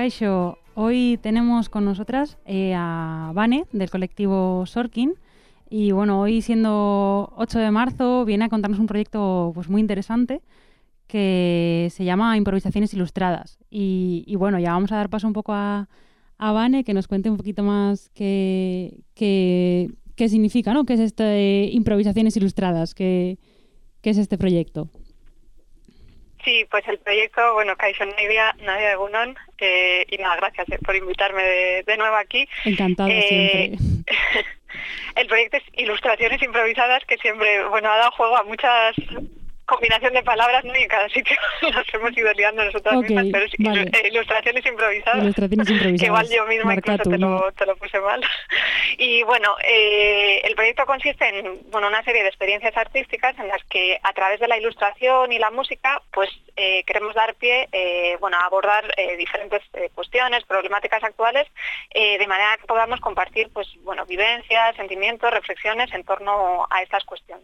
Kaixo, hoy tenemos con nosotras a Vane del colectivo Sorkin y bueno, hoy siendo 8 de marzo viene a contarnos un proyecto pues muy interesante que se llama Improvisaciones Ilustradas y bueno, ya vamos a dar paso un poco a Vane que nos cuente un poquito más qué significa, ¿no? ¿Qué es Improvisaciones Ilustradas? ¿Qué es este proyecto? Sí, pues el proyecto, Kaixo Nadia Egunon, y nada, gracias por invitarme de nuevo aquí. Encantada siempre. El proyecto es Ilustraciones Improvisadas, que siempre, ha dado juego a muchas combinación de palabras, ¿no? Y en cada sitio nos hemos ido liando nosotras mismas, pero es vale. Ilustraciones improvisadas. Ilustraciones improvisadas. Que igual yo misma Marcato, incluso te lo puse mal. Y bueno, el proyecto consiste en una serie de experiencias artísticas en las que a través de la ilustración y la música, pues queremos dar pie, a abordar diferentes cuestiones, problemáticas actuales, de manera que podamos compartir, vivencias, sentimientos, reflexiones en torno a estas cuestiones.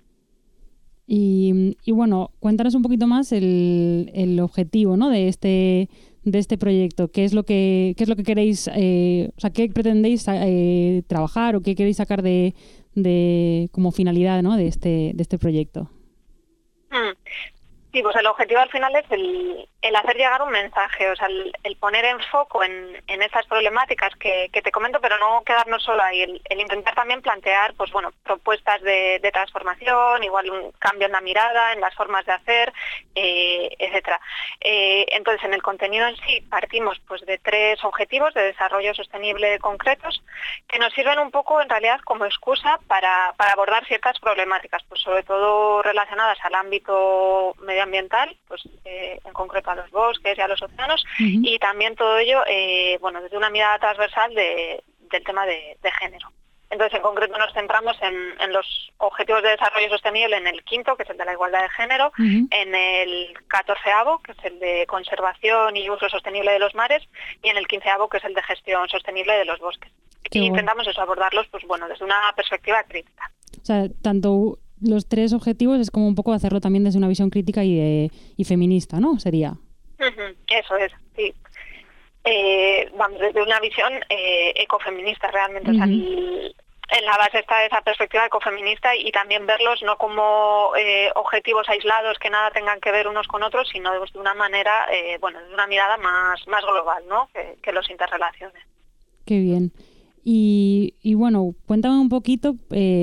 Y bueno, cuéntanos un poquito más el objetivo, ¿no? de este proyecto. ¿Qué es lo que queréis, qué pretendéis trabajar o qué queréis sacar de como finalidad, ¿no? de este proyecto? Sí, pues el objetivo al final es el hacer llegar un mensaje, el poner en foco en estas problemáticas que te comento, pero no quedarnos solo ahí, el intentar también plantear, propuestas de transformación, igual un cambio en la mirada, en las formas de hacer, etcétera. Entonces, en el contenido en sí partimos de 3 objetivos de desarrollo sostenible concretos que nos sirven un poco en realidad como excusa para abordar ciertas problemáticas, pues sobre todo relacionadas al ámbito medioambiental, en concreto a los bosques y a los océanos, y también todo ello, desde una mirada transversal del tema de género. Entonces, en concreto nos centramos en los objetivos de desarrollo sostenible, en el 5º, que es el de la igualdad de género, en el 14º, que es el de conservación y uso sostenible de los mares, y en el 15º, que es el de gestión sostenible de los bosques. Y intentamos abordarlos, desde una perspectiva crítica. O sea, tanto los 3 objetivos es como un poco hacerlo también desde una visión crítica y feminista, ¿no? Sería. Eso es, sí. Desde una visión ecofeminista realmente. En la base está esa perspectiva ecofeminista y también verlos no como objetivos aislados que nada tengan que ver unos con otros, sino de una manera, de una mirada más global, ¿no? Que los interrelacione. Qué bien. Y bueno, cuéntame un poquito,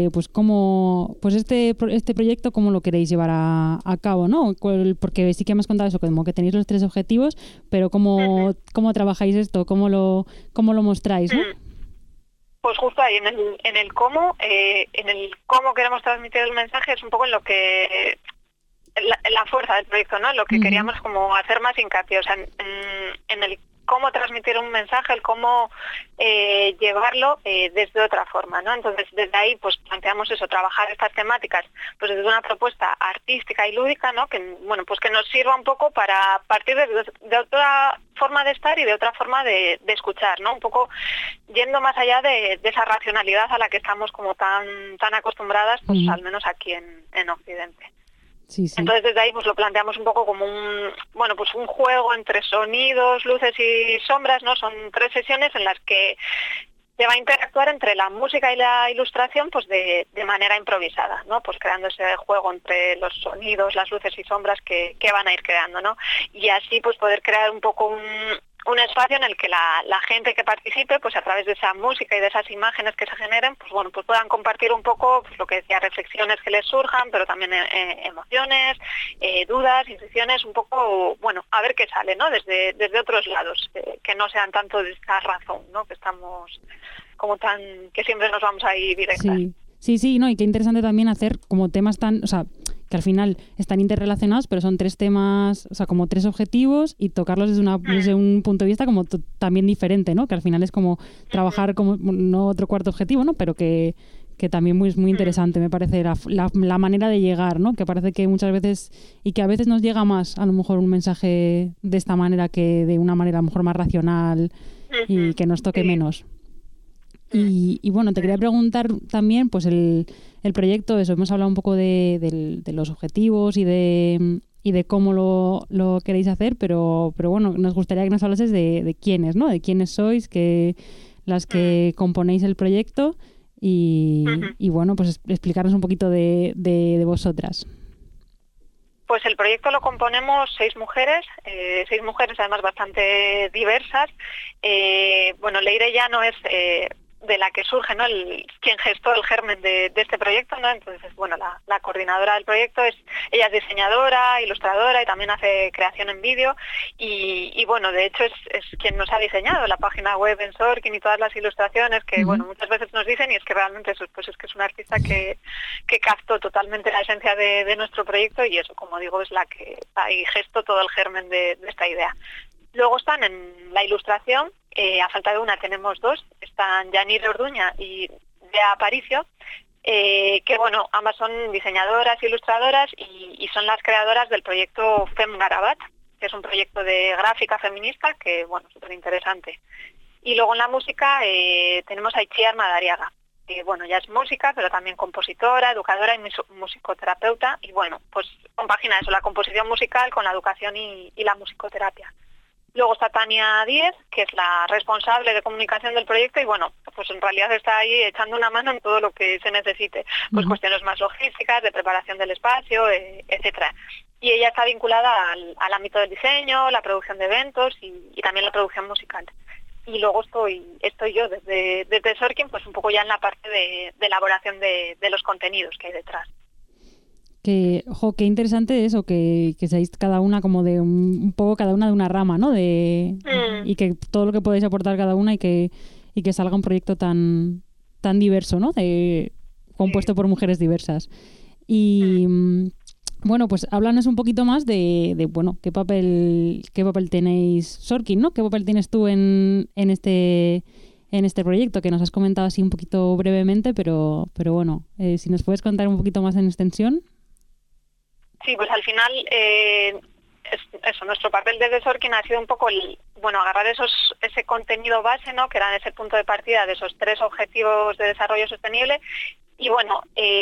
cómo, este proyecto, cómo lo queréis llevar a cabo, ¿no? Porque sí que me has contado eso, como que tenéis los 3 objetivos, pero cómo trabajáis esto, cómo lo mostráis, ¿no? Pues justo ahí, en el cómo queremos transmitir el mensaje es un poco en lo que la fuerza del proyecto, ¿no? En lo que queríamos como hacer más hincapié, en el cómo transmitir un mensaje, el cómo llevarlo desde otra forma, ¿no? Entonces, desde ahí, planteamos eso, trabajar estas temáticas, desde una propuesta artística y lúdica, ¿no? Que nos sirva un poco para partir de otra forma de estar y de otra forma de escuchar, ¿no? Un poco yendo más allá de esa racionalidad a la que estamos como tan acostumbradas, al menos aquí en Occidente. Sí, sí. Entonces desde ahí lo planteamos un poco como un juego entre sonidos, luces y sombras, ¿no? Son 3 sesiones en las que se va a interactuar entre la música y la ilustración de manera improvisada, ¿no? Creando ese juego entre los sonidos, las luces y sombras que van a ir creando, ¿no? Y así poder crear un poco un espacio en el que la gente que participe, a través de esa música y de esas imágenes que se generen, puedan compartir un poco lo que decía, reflexiones que les surjan, pero también emociones, dudas, intuiciones, un poco, a ver qué sale, ¿no? Desde otros lados, que no sean tanto de esta razón, ¿no? Que estamos que siempre nos vamos a ir directas. Sí, no, y qué interesante también hacer como temas que al final están interrelacionados, pero son 3 temas, como 3 objetivos y tocarlos desde un punto de vista como también diferente, ¿no? Que al final es como trabajar como no otro 4º objetivo, ¿no? Pero que también es muy interesante, me parece, la manera de llegar, ¿no? Que parece que muchas veces, y que a veces nos llega más a lo mejor un mensaje de esta manera que de una manera a lo mejor más racional y que nos toque menos. Y bueno, te quería preguntar también, el proyecto, hemos hablado un poco de los objetivos y de y de cómo lo queréis hacer, pero bueno, nos gustaría que nos hablases de quiénes, ¿no? De quiénes sois, las que componéis el proyecto y bueno, pues explicarnos un poquito de vosotras. Pues el proyecto lo componemos 6 mujeres además bastante diversas. Bueno, Leire ya no es de la que surge, ¿no? Quien gestó el germen de este proyecto, ¿no? Entonces, bueno, la coordinadora del proyecto ella es diseñadora, ilustradora y también hace creación en vídeo y bueno, de hecho es quien nos ha diseñado la página web en Sorkin y todas las ilustraciones que, bueno, muchas veces nos dicen y es que realmente eso, pues es que es una artista que captó totalmente la esencia de nuestro proyecto y eso, como digo, es la que ahí gestó todo el germen de esta idea. Luego están en la ilustración, a falta de una tenemos 2, están Yanire Orduña y Bea Aparicio, que bueno, ambas son diseñadoras, ilustradoras y son las creadoras del proyecto Fem Garabat, que es un proyecto de gráfica feminista que, bueno, súper interesante. Y luego en la música tenemos a Itziar Madariaga, que bueno, ya es música, pero también compositora, educadora y musicoterapeuta, y bueno, pues compagina eso, la composición musical con la educación y la musicoterapia. Luego está Tania Díez, que es la responsable de comunicación del proyecto y bueno, pues en realidad está ahí echando una mano en todo lo que se necesite, pues cuestiones más logísticas, de preparación del espacio, etcétera. Y ella está vinculada al ámbito del diseño, la producción de eventos y también la producción musical. Y luego estoy yo desde Sorkin, pues un poco ya en la parte de elaboración de los contenidos que hay detrás. Qué interesante eso, que seáis cada una como de un poco cada una de una rama, ¿no? Y que todo lo que podéis aportar cada una y que salga un proyecto tan diverso, ¿no? Compuesto por mujeres diversas. Y bueno, pues háblanos un poquito más de bueno, qué papel tenéis Sorkin, ¿no? ¿Qué papel tienes tú en este proyecto que nos has comentado así un poquito brevemente, pero bueno, si nos puedes contar un poquito más en extensión. Sí, pues al final eso, nuestro papel desde Sorkin ha sido un poco agarrar ese contenido base, ¿no? Que eran ese punto de partida de esos 3 objetivos de desarrollo sostenible y bueno,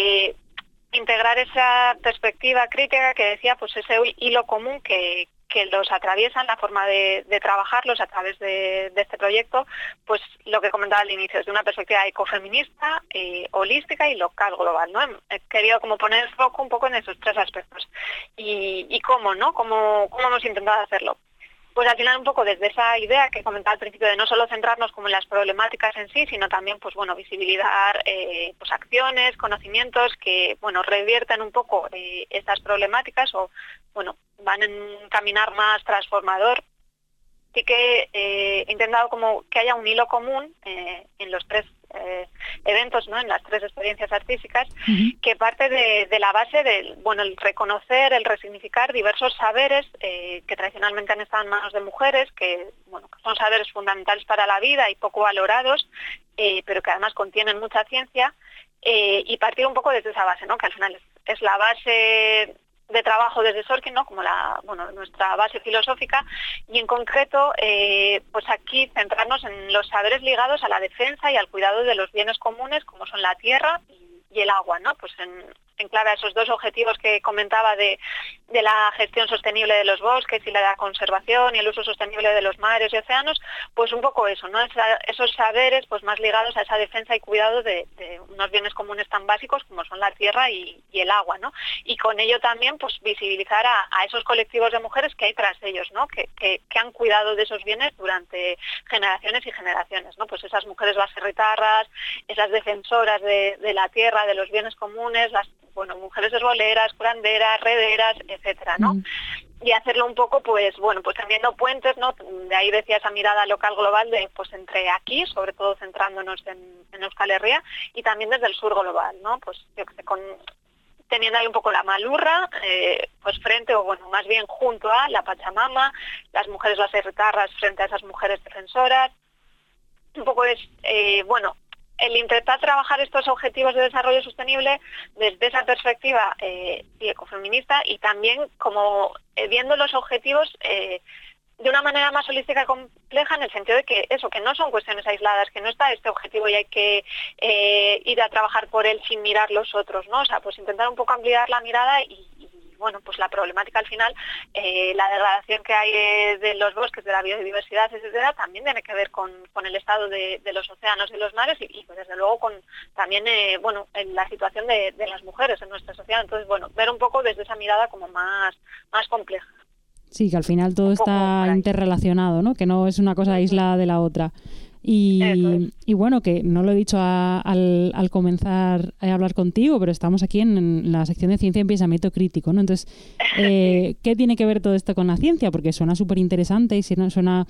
integrar esa perspectiva crítica que decía, pues ese hilo común que los atraviesan, la forma de trabajarlos a través de este proyecto, pues lo que comentaba al inicio, desde una perspectiva ecofeminista, holística y local global, ¿no? He querido como poner el foco un poco en esos 3 aspectos. ¿Y cómo, no? ¿Cómo hemos intentado hacerlo? Pues al final un poco desde esa idea que comentaba al principio de no solo centrarnos como en las problemáticas en sí, sino también pues bueno, visibilizar pues acciones, conocimientos que bueno, revierten un poco estas problemáticas o bueno, van en un caminar más transformador. Sí que he intentado como que haya un hilo común en los 3 eventos, ¿no? En las 3 experiencias artísticas, que parte de la base del el reconocer, el resignificar diversos saberes que tradicionalmente han estado en manos de mujeres, que son saberes fundamentales para la vida y poco valorados, pero que además contienen mucha ciencia, y partir un poco desde esa base, ¿no? Que al final es la base de trabajo desde Sorkin, ¿no? Como nuestra base filosófica, y en concreto pues aquí centrarnos en los saberes ligados a la defensa y al cuidado de los bienes comunes como son la tierra y el agua, ¿no? Pues en clave a esos 2 objetivos que comentaba de la gestión sostenible de los bosques y la conservación y el uso sostenible de los mares y océanos, pues un poco eso, ¿no? Esos saberes pues más ligados a esa defensa y cuidado de unos bienes comunes tan básicos como son la tierra y el agua, ¿no? Y con ello también pues visibilizar a esos colectivos de mujeres que hay tras ellos, ¿no? Que han cuidado de esos bienes durante generaciones y generaciones, ¿no? Pues esas mujeres baserritarras, esas defensoras de la tierra, de los bienes comunes, las mujeres esboleras, curanderas, rederas, etcétera, ¿no? Y hacerlo un poco, pues tendiendo puentes, ¿no? De ahí decía esa mirada local global de, pues entre aquí, sobre todo centrándonos en Euskal Herria, y también desde el sur global, ¿no? Pues yo que sé, teniendo ahí un poco la malurra, pues frente, o más bien junto a la Pachamama, las mujeres baserritarras frente a esas mujeres defensoras. Un poco es, el intentar trabajar estos objetivos de desarrollo sostenible desde esa perspectiva ecofeminista y también como viendo los objetivos de una manera más holística y compleja, en el sentido de que no son cuestiones aisladas, que no está este objetivo y hay que ir a trabajar por él sin mirar los otros, ¿no? O sea, pues intentar un poco ampliar la mirada y bueno, pues la problemática al final, la degradación que hay de los bosques, de la biodiversidad, etcétera, también tiene que ver con el estado de los océanos y los mares y pues, desde luego con también, bueno, en la situación de las mujeres en nuestra sociedad. Entonces, bueno, ver un poco desde esa mirada como más compleja. Sí, que al final todo está interrelacionado, ¿no? Que no es una cosa aislada de la otra. Y bueno, que no lo he dicho al comenzar a hablar contigo, pero estamos aquí en la sección de ciencia y pensamiento crítico, ¿no? Entonces, ¿qué tiene que ver todo esto con la ciencia? Porque suena súper interesante y suena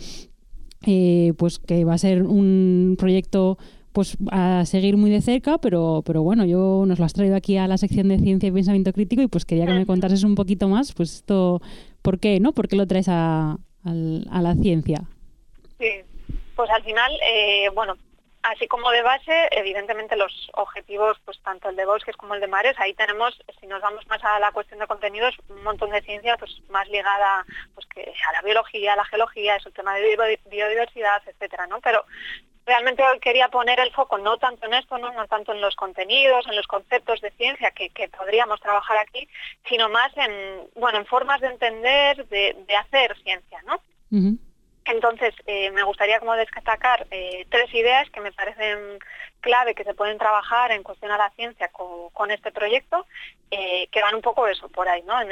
pues que va a ser un proyecto pues a seguir muy de cerca, pero bueno, nos lo has traído aquí a la sección de ciencia y pensamiento crítico y pues quería que me contases un poquito más, pues esto, ¿por qué, no? ¿Por qué lo traes a la ciencia? Sí. Pues al final, bueno, así como de base, evidentemente los objetivos, pues tanto el de bosques como el de mares, ahí tenemos, si nos vamos más a la cuestión de contenidos, un montón de ciencia pues más ligada pues que a la biología, a la geología, es el tema de biodiversidad, etcétera, ¿no? Pero realmente hoy quería poner el foco no tanto en esto, no tanto en los contenidos, en los conceptos de ciencia que podríamos trabajar aquí, sino más en formas de entender, de hacer ciencia, ¿no? Uh-huh. Entonces, me gustaría como destacar 3 ideas que me parecen clave que se pueden trabajar en cuestión a la ciencia con este proyecto, que van un poco eso por ahí, ¿no? En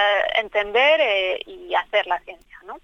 entender y hacer la ciencia, ¿no?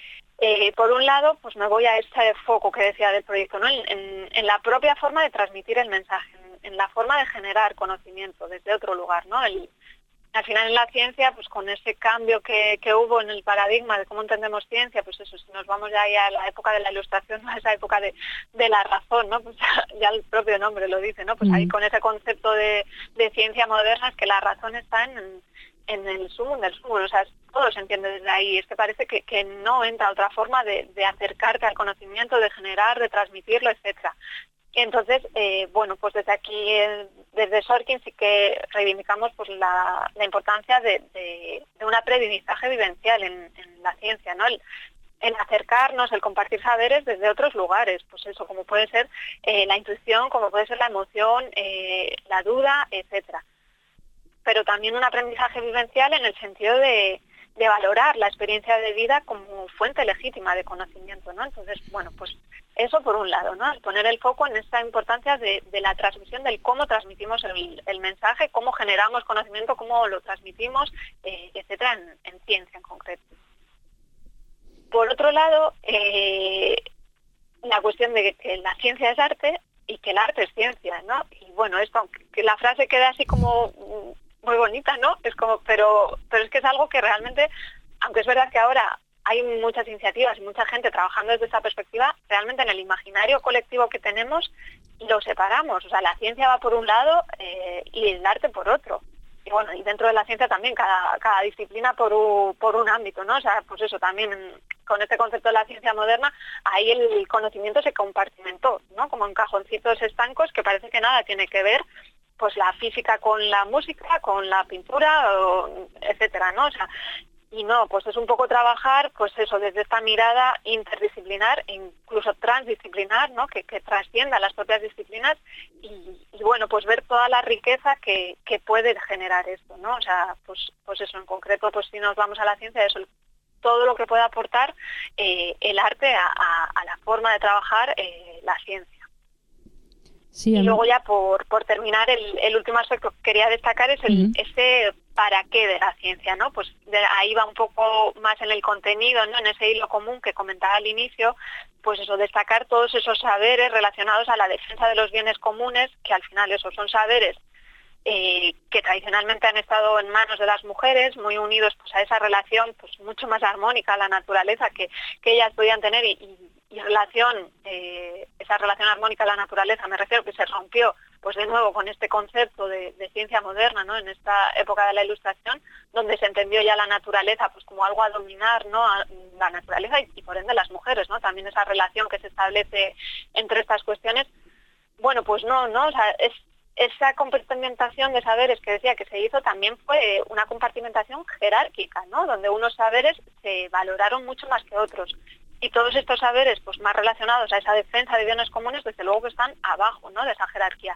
Por un lado, pues me voy a este foco que decía del proyecto, ¿no? En la propia forma de transmitir el mensaje, en la forma de generar conocimiento desde otro lugar, ¿no? Al final en la ciencia, pues con ese cambio que hubo en el paradigma de cómo entendemos ciencia, pues eso, si nos vamos ya ahí a la época de la Ilustración, a esa época de la razón, ¿no? Pues ya el propio nombre lo dice, ¿no? Pues ahí con ese concepto de ciencia moderna es que la razón está en el sumum del sumum, o sea, todo se entiende desde ahí. Es que parece que no entra otra forma de acercarte al conocimiento, de generar, de transmitirlo, etcétera. Entonces, bueno, pues desde aquí, desde Sorkin sí que reivindicamos pues la importancia de un aprendizaje vivencial en la ciencia, ¿no? El acercarnos, el compartir saberes desde otros lugares, pues eso, como puede ser la intuición, como puede ser la emoción, la duda, etcétera. Pero también un aprendizaje vivencial en el sentido de valorar la experiencia de vida como fuente legítima de conocimiento, ¿no? Entonces, bueno, pues eso por un lado, ¿no? Poner el foco en esta importancia de la transmisión, del cómo transmitimos el mensaje, cómo generamos conocimiento, cómo lo transmitimos, etcétera, en ciencia en concreto. Por otro lado, la cuestión de que la ciencia es arte y que el arte es ciencia, ¿no? Y bueno, esto, que la frase queda así como muy bonita, ¿no? Es como, pero es que es algo que realmente, aunque es verdad que ahora hay muchas iniciativas y mucha gente trabajando desde esta perspectiva, realmente en el imaginario colectivo que tenemos lo separamos. O sea, la ciencia va por un lado y el arte por otro. Y bueno, y dentro de la ciencia también cada disciplina por un ámbito, ¿no? O sea, pues eso también con este concepto de la ciencia moderna, ahí el conocimiento se compartimentó, ¿no? Como en cajoncitos estancos que parece que nada tiene que ver pues la física con la música, con la pintura, etcétera, ¿no? O sea, y no, pues es un poco trabajar, pues eso, desde esta mirada interdisciplinar e incluso transdisciplinar, ¿no? Que trascienda las propias disciplinas y bueno, pues ver toda la riqueza que puede generar esto, ¿no? O sea, pues eso, en concreto, pues si nos vamos a la ciencia, eso, todo lo que puede aportar el arte a la forma de trabajar la ciencia. Sí, y luego ya por terminar, el último aspecto que quería destacar es ese para qué de la ciencia, ¿no? Pues ahí va un poco más en el contenido, ¿no? En ese hilo común que comentaba al inicio, pues eso, destacar todos esos saberes relacionados a la defensa de los bienes comunes, que al final esos son saberes que tradicionalmente han estado en manos de las mujeres, muy unidos pues a esa relación pues mucho más armónica a la naturaleza que ellas podían tener y esa relación armónica a la naturaleza, me refiero que se rompió pues de nuevo con este concepto de ciencia moderna, ¿no? En esta época de la Ilustración, donde se entendió ya la naturaleza pues como algo a dominar, ¿no? A la naturaleza y por ende las mujeres, ¿no? También esa relación que se establece entre estas cuestiones. Bueno, pues no, o sea, esa compartimentación de saberes que decía que se hizo también fue una compartimentación jerárquica, ¿no? Donde unos saberes se valoraron mucho más que otros. Y todos estos saberes pues más relacionados a esa defensa de bienes comunes, desde luego que están abajo, ¿no? De esa jerarquía.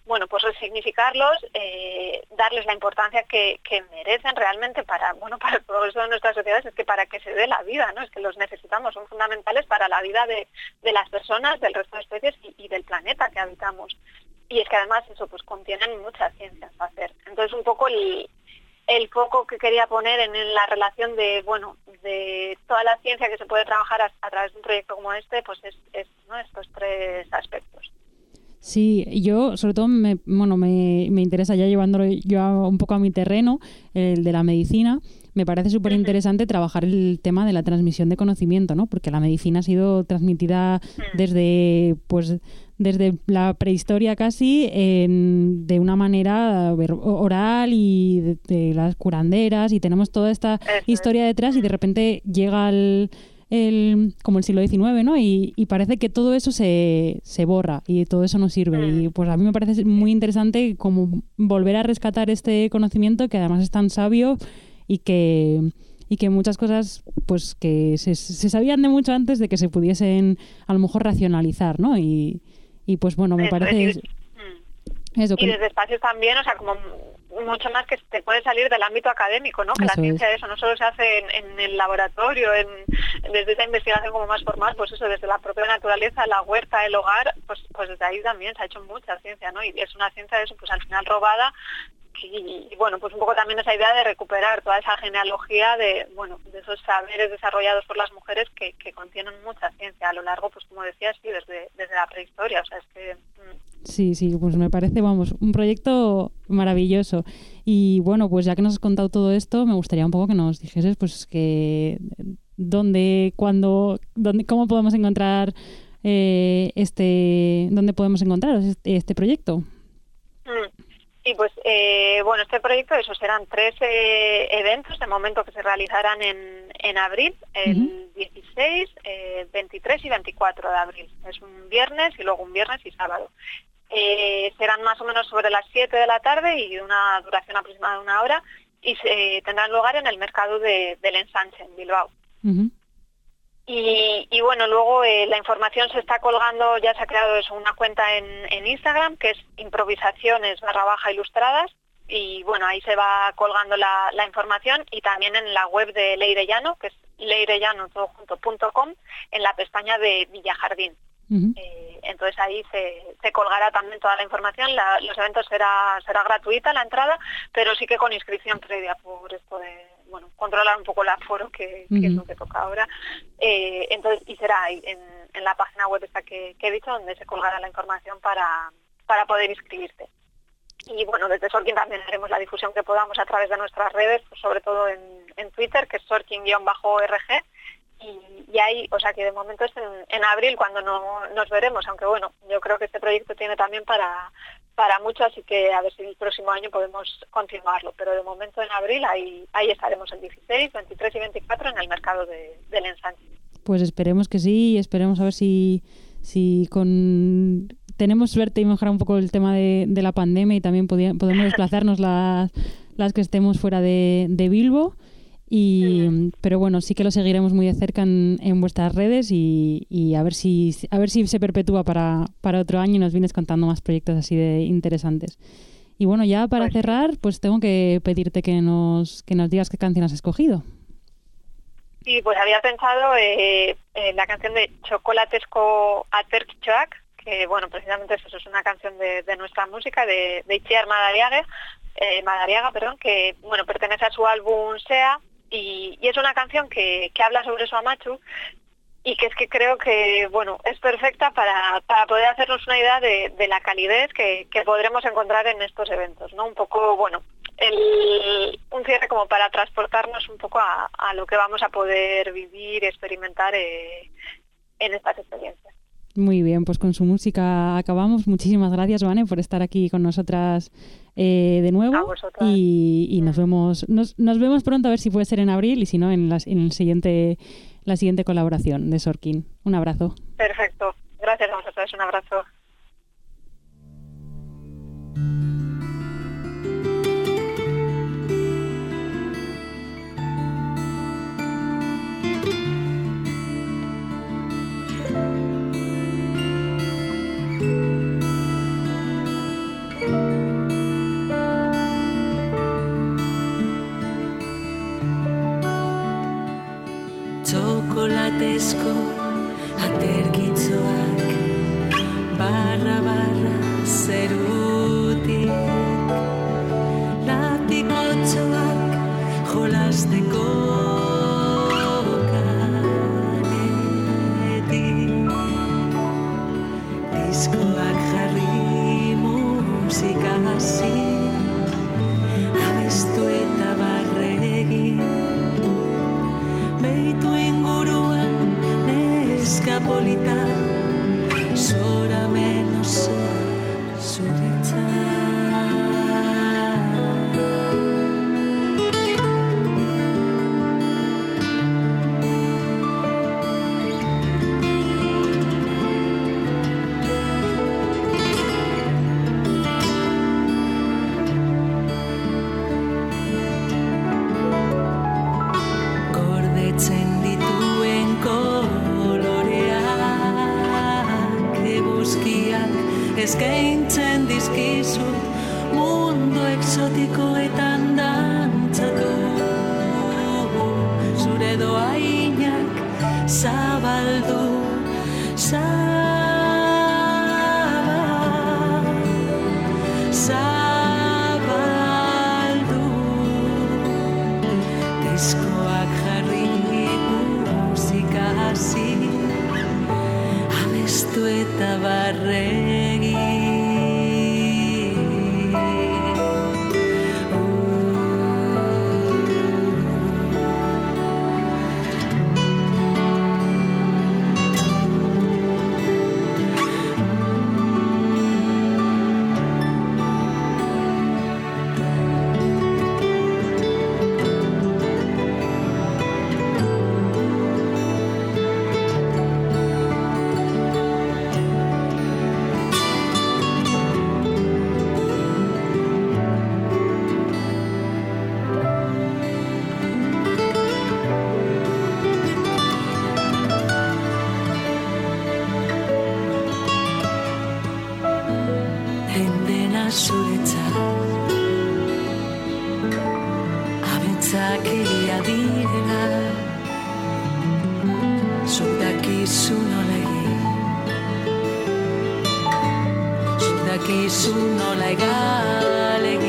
bueno, pues resignificarlos, darles la importancia que merecen realmente para el progreso de nuestras sociedades, es que para que se dé la vida, ¿no? Es que los necesitamos, son fundamentales para la vida de las personas, del resto de especies y del planeta que habitamos. Y es que además eso pues contienen muchas ciencias para hacer. Entonces un poco el foco que quería poner en la relación de toda la ciencia que se puede trabajar a través de un proyecto como este, pues es ¿no? Estos tres aspectos. Sí, yo sobre todo me interesa, ya llevándolo yo un poco a mi terreno, el de la medicina. Me parece súper interesante trabajar el tema de la transmisión de conocimiento, ¿no? Porque la medicina ha sido transmitida desde la prehistoria casi de una manera oral y de las curanderas, y tenemos toda esta historia detrás, y de repente llega como el siglo XIX, ¿no? Y parece que todo eso se borra y todo eso no sirve. Y pues a mí me parece muy interesante como volver a rescatar este conocimiento, que además es tan sabio y que muchas cosas pues que se sabían de mucho antes de que se pudiesen a lo mejor racionalizar, ¿no? Y pues bueno, me parece eso. Y desde espacios también, o sea, como mucho más que te puede salir del ámbito académico, ¿no? Que la ciencia de eso no solo se hace en el laboratorio, desde esa investigación como más formal, pues eso, desde la propia naturaleza, la huerta, el hogar, pues desde ahí también se ha hecho mucha ciencia, ¿no? Y es una ciencia de eso, pues al final robada. Y bueno, pues un poco también esa idea de recuperar toda esa genealogía de esos saberes desarrollados por las mujeres que contienen mucha ciencia a lo largo, pues como decías, sí, desde la prehistoria, o sea, es que... Sí, pues me parece, un proyecto maravilloso. Y bueno, pues ya que nos has contado todo esto, me gustaría un poco que nos dijeses, pues, que dónde, cuándo, cómo podemos encontrar dónde podemos encontrar este proyecto. Sí, pues este proyecto, esos serán 3 eventos de momento que se realizarán en abril, el 16, 23 y 24 de abril. Es un viernes y luego un viernes y sábado. Serán más o menos sobre las 7 de la tarde y una duración aproximada de 1 hora, y tendrán lugar en el mercado del Ensanche, en Bilbao. Uh-huh. Y bueno, luego la información se está colgando, ya se ha creado una cuenta en Instagram, que es improvisaciones_ilustradas, y bueno, ahí se va colgando la información, y también en la web de Leirellano, que es leirellano.com, en la pestaña de Villajardín. Uh-huh. Entonces ahí se colgará también toda la información. Los eventos será gratuita la entrada, pero sí que con inscripción previa, por esto de controlar un poco el aforo, que es lo que toca ahora. Entonces, y será ahí en la página web esta que he dicho, donde se colgará la información para poder inscribirte. Y bueno, desde Sorkin también haremos la difusión que podamos a través de nuestras redes, pues sobre todo en Twitter, que es Sorkin_org. Y ahí, o sea que de momento es en abril cuando nos veremos, aunque bueno, yo creo que este proyecto tiene también para mucho, así que a ver si el próximo año podemos continuarlo, pero de momento en abril ahí estaremos el 16, 23 y 24 en el mercado del Ensanche. Pues esperemos que sí, y esperemos a ver si tenemos suerte y mejorar un poco el tema de la pandemia, y también podemos desplazarnos las que estemos fuera de Bilbo. Pero bueno, sí que lo seguiremos muy de cerca en vuestras redes, y a ver si se perpetúa para otro año y nos vienes contando más proyectos así de interesantes. Y bueno, ya para cerrar, pues tengo que pedirte que nos digas qué canción has escogido. Sí, pues había pensado la canción de Chocolatesco Atertxoak, que bueno, precisamente eso es una canción de nuestra música, de Itziar Madariaga, que bueno, pertenece a su álbum Sea. Y es una canción que habla sobre su amachu, y que es que creo que bueno, es perfecta para poder hacernos una idea de la calidez que podremos encontrar en estos eventos, ¿no? Un poco, bueno, un cierre como para transportarnos un poco a lo que vamos a poder vivir y experimentar en estas experiencias. Muy bien, pues con su música acabamos. Muchísimas gracias, Vane, por estar aquí con nosotras de nuevo. A vosotras. Y nos vemos pronto, a ver si puede ser en abril, y si no, en la siguiente colaboración de Sorkin. Un abrazo. Perfecto. Gracias a vosotras. Un abrazo. eskaintzen dizkizut mundu exotikoetan dantzatu. Zure doainak zabaldu, zabaldu. Diskoak jarri, musika hasi, abestu eta barregi. Abertzakia direla, zuk dakizu nola egin, zuk dakizu nola egal egin.